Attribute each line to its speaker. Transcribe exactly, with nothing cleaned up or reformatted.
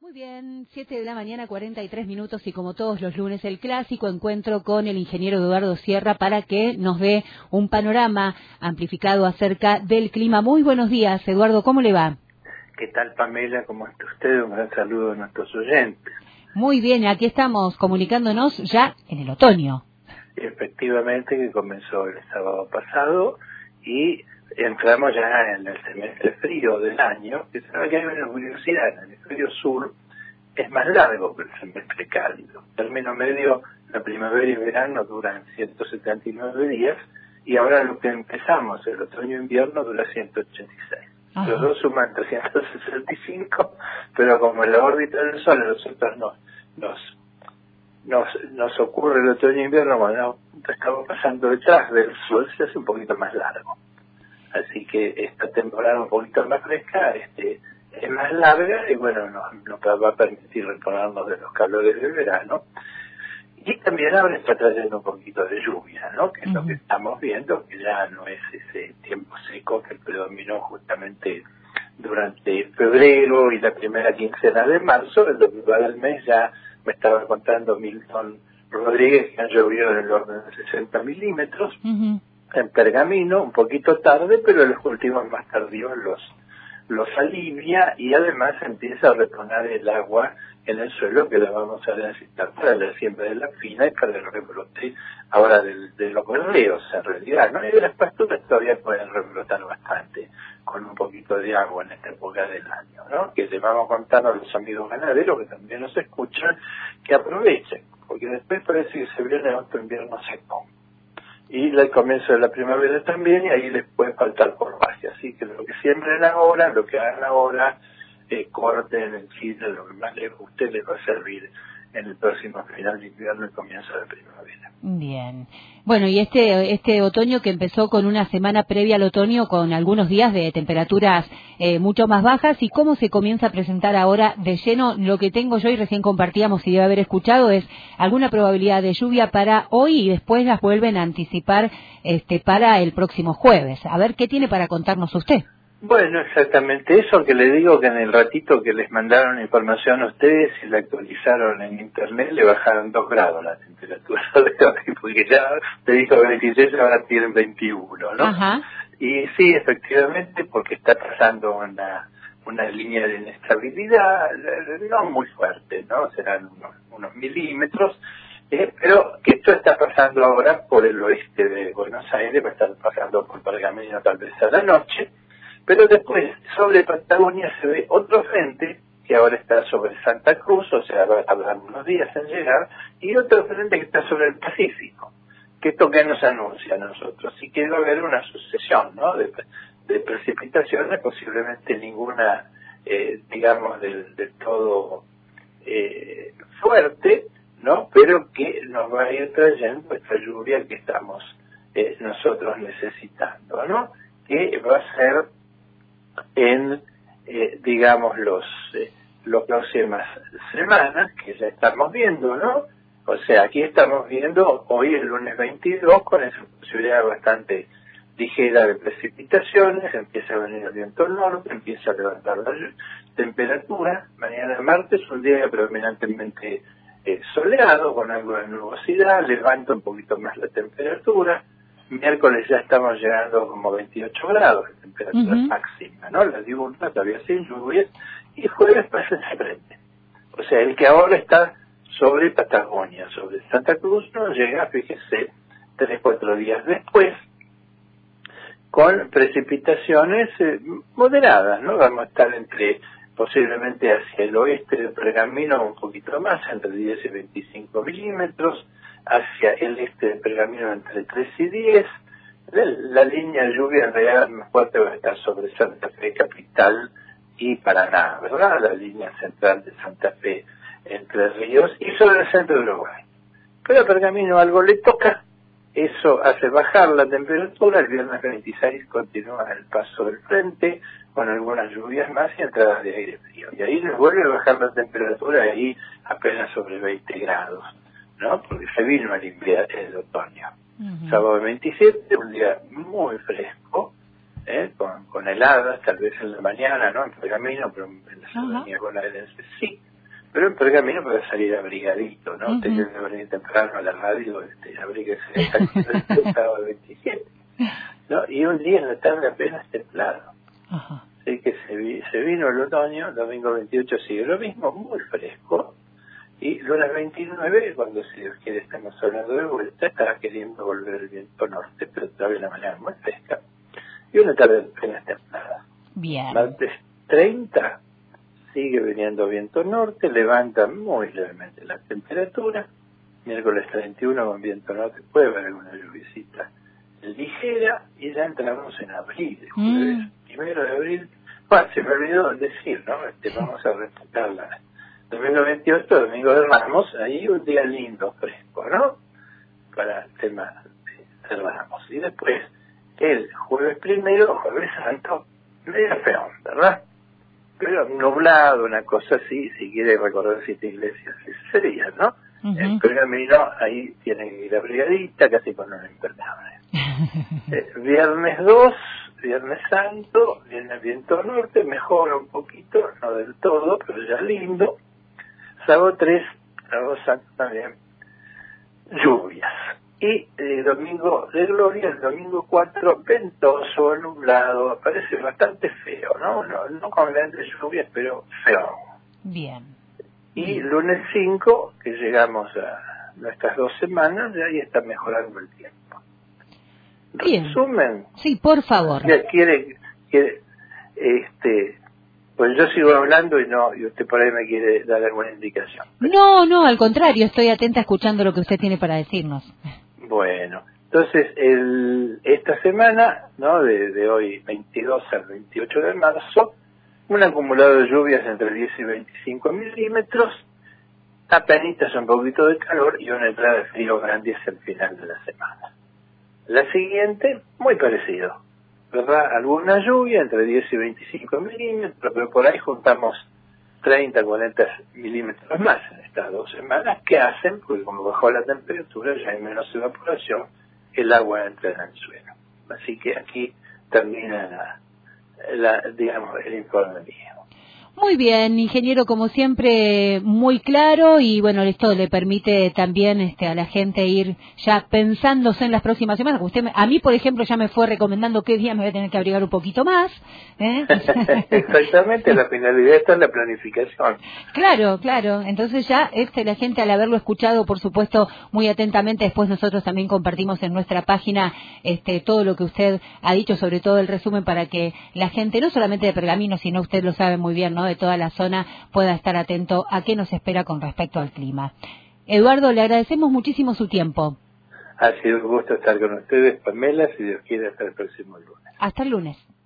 Speaker 1: Muy bien, siete de la mañana, cuarenta y tres minutos, y como todos los lunes, el clásico encuentro con el ingeniero Eduardo Sierra para que nos dé un panorama amplificado acerca del clima. Muy buenos días, Eduardo, ¿cómo le va?
Speaker 2: ¿Qué tal, Pamela? ¿Cómo está usted? Un gran saludo a nuestros oyentes.
Speaker 1: Muy bien, aquí estamos comunicándonos ya en el otoño.
Speaker 2: Efectivamente, que comenzó el sábado pasado y entramos ya en el semestre frío del año, que sabe que hay una curiosidad, en el hemisferio sur es más largo que el semestre cálido. El término medio, la primavera y verano duran ciento setenta y nueve días, y ahora lo que empezamos, el otoño-invierno, dura ciento ochenta y seis. Ajá. Los dos suman trescientos sesenta y cinco, pero como en la órbita del Sol a nosotros nos, nos, nos, nos ocurre el otoño-invierno cuando estamos pasando detrás del Sol, se hace un poquito más largo. Así que esta temporada un poquito más fresca este, es más larga y bueno, nos, nos va a permitir reponernos de los calores del verano. Y también ahora está trayendo un poquito de lluvia, ¿no? Que es uh-huh. lo que estamos viendo, que ya no es ese tiempo seco que predominó justamente durante febrero y la primera quincena de marzo. En lo que va del mes ya me estaba contando Milton Rodríguez que han llovido en el orden de sesenta milímetros. Uh-huh. En Pergamino, un poquito tarde, pero los cultivos más tardíos los, los alivia y además empieza a reponer el agua en el suelo que la vamos a necesitar para la siembra de la fina y para el rebrote ahora de, de los verdeos en realidad, ¿no? Y de las pasturas todavía pueden rebrotar bastante con un poquito de agua en esta época del año, ¿no? Que le vamos contando a los amigos ganaderos que también nos escuchan que aprovechen, porque después parece que se viene otro invierno seco. Y el comienzo de la primavera también, y ahí les puede faltar por base. Así que lo que siembren ahora, lo que hagan ahora, eh, corten en Chile, lo que más les guste, les va a servir en el próximo final de invierno y comienzo de primavera.
Speaker 1: Bien. Bueno, y este este otoño que empezó con una semana previa al otoño con algunos días de temperaturas eh, mucho más bajas, y cómo se comienza a presentar ahora de lleno lo que tengo yo y recién compartíamos y debe haber escuchado es alguna probabilidad de lluvia para hoy y después las vuelven a anticipar este para el próximo jueves. A ver qué tiene para contarnos usted.
Speaker 2: Bueno, exactamente eso que le digo, que en el ratito que les mandaron información a ustedes y la actualizaron en internet, le bajaron dos grados la temperatura de hoy, porque ya te dijo veintiséis, ahora tienen veintiuno, ¿no?
Speaker 1: Ajá.
Speaker 2: Y sí, efectivamente, porque está pasando una una línea de inestabilidad, no muy fuerte, ¿no? Serán unos, unos milímetros, eh, pero que esto está pasando ahora por el oeste de Buenos Aires, va a estar pasando por Pergamino tal vez a la noche. Pero después, sobre Patagonia se ve otro frente, que ahora está sobre Santa Cruz, o sea, va a tardar unos días en llegar, y otro frente que está sobre el Pacífico, que esto que nos anuncia a nosotros. Sí que va a haber una sucesión, ¿no?, de, de precipitaciones, posiblemente ninguna, eh, digamos, del, del todo eh, fuerte, ¿no?, pero que nos va a ir trayendo esta lluvia que estamos eh, nosotros necesitando, ¿no?, que va a ser en, eh, digamos, los eh, las próximas semanas, que ya estamos viendo, ¿no? O sea, aquí estamos viendo hoy el lunes veintidós con esa posibilidad bastante ligera de precipitaciones, empieza a venir el viento norte, empieza a levantar la temperatura. Mañana martes, un día predominantemente eh, soleado, con algo de nubosidad, levanta un poquito más la temperatura. Miércoles ya estamos llegando como veintiocho grados de temperatura uh-huh. máxima, ¿no? La diurna todavía sin lluvias, y jueves pasa ese frente. O sea, el que ahora está sobre Patagonia, sobre Santa Cruz, no llega, fíjese, tres, cuatro días después, con precipitaciones eh, moderadas, ¿no? Vamos a estar entre, posiblemente hacia el oeste del Pergamino un poquito más, entre diez y veinticinco milímetros, hacia el este del Pergamino entre tres y diez, la, la línea de lluvia en realidad más fuerte va a estar sobre Santa Fe capital y Paraná, ¿verdad? La línea central de Santa Fe entre Ríos y sobre el centro de Uruguay. Pero a Pergamino algo le toca, eso hace bajar la temperatura, el viernes veintiséis continúa el paso del frente, con algunas lluvias más y entradas de aire frío. Y ahí les vuelve a bajar la temperatura, ahí apenas sobre veinte grados. ¿No? Porque se vino el invierno, el otoño. Uh-huh. Sábado veintisiete, un día muy fresco, ¿eh? con, con heladas, tal vez en la mañana, ¿no? En Pergamino, pero en la ciudadanía uh-huh. bonaerense sí. Pero en Pergamino puede salir abrigadito, ¿no?
Speaker 1: Uh-huh.
Speaker 2: Usted tiene que venir temprano a la radio, este, abríguese el sábado veintisiete, ¿no? Y un día en la tarde apenas templado.
Speaker 1: Uh-huh.
Speaker 2: Así que se, vi, se vino el otoño, domingo veintiocho sigue lo mismo, muy fresco. Y lunes veintinueve, cuando si Dios quiere estamos hablando de vuelta, estaba queriendo volver el viento norte, pero todavía la mañana muy fresca. Y una tarde apenas templada.
Speaker 1: Bien.
Speaker 2: Martes treinta, sigue viniendo viento norte, levanta muy levemente la temperatura. Miércoles treinta y uno con viento norte, puede haber alguna lluviecita ligera, y ya entramos en abril, jueves mm. primero de abril. Bueno, se me olvidó decir, ¿no? Este, vamos a respetar la domingo veintiocho, domingo de Ramos, ahí un día lindo, fresco, ¿no? Para el tema de Ramos. Y después, el jueves primero, jueves santo, medio feo, ¿verdad? Pero nublado, una cosa así, si quiere recorrer siete iglesias, ese sería, ¿no? Uh-huh. El Pergamino, ahí tiene que ir abrigadita, casi con un impermeable. eh, viernes dos, Viernes Santo, viene el viento norte, mejora un poquito, no del todo, pero ya lindo. Sábado tres, sábado santo también, lluvias. Y eh, domingo de gloria, el domingo cuatro, ventoso, nublado, parece bastante feo, ¿no? No, no con grandes lluvias, pero feo.
Speaker 1: Bien.
Speaker 2: Y
Speaker 1: Bien.
Speaker 2: lunes cinco, que llegamos a nuestras dos semanas, y ahí está mejorando el tiempo.
Speaker 1: Bien.
Speaker 2: Resumen.
Speaker 1: Sí, por favor.
Speaker 2: Quiere, quiere, este... Pues yo sigo hablando y no, y usted por ahí me quiere dar alguna indicación.
Speaker 1: No, no, al contrario, estoy atenta escuchando lo que usted tiene para decirnos.
Speaker 2: Bueno, entonces el, esta semana, ¿no? De, de hoy veintidós al veintiocho de marzo, un acumulado de lluvias entre diez y veinticinco milímetros, apenitas un poquito de calor y una entrada de frío grande hacia el final de la semana. La siguiente, muy parecido, ¿verdad? Alguna lluvia entre diez y veinticinco milímetros, pero por ahí juntamos treinta, cuarenta milímetros más en estas dos semanas, que hacen, porque como bajó la temperatura, ya hay menos evaporación, el agua entra en el suelo. Así que aquí termina la, la, digamos, el informe mío.
Speaker 1: Muy bien, ingeniero, como siempre, muy claro, y bueno, esto le permite también este, a la gente ir ya pensándose en las próximas semanas. Usted me, a mí, por ejemplo, ya me fue recomendando qué día me voy a tener que abrigar un poquito más. ¿eh?
Speaker 2: Exactamente, la finalidad está en la planificación.
Speaker 1: Claro, claro. Entonces ya este, la gente, al haberlo escuchado, por supuesto, muy atentamente, después nosotros también compartimos en nuestra página este, todo lo que usted ha dicho, sobre todo el resumen, para que la gente, no solamente de Pergamino, sino usted lo sabe muy bien, ¿no?, de toda la zona, pueda estar atento a qué nos espera con respecto al clima. Eduardo, le agradecemos muchísimo su tiempo.
Speaker 2: Ha sido un gusto estar con ustedes, Pamela, si Dios quiere, hasta el próximo lunes.
Speaker 1: Hasta el lunes.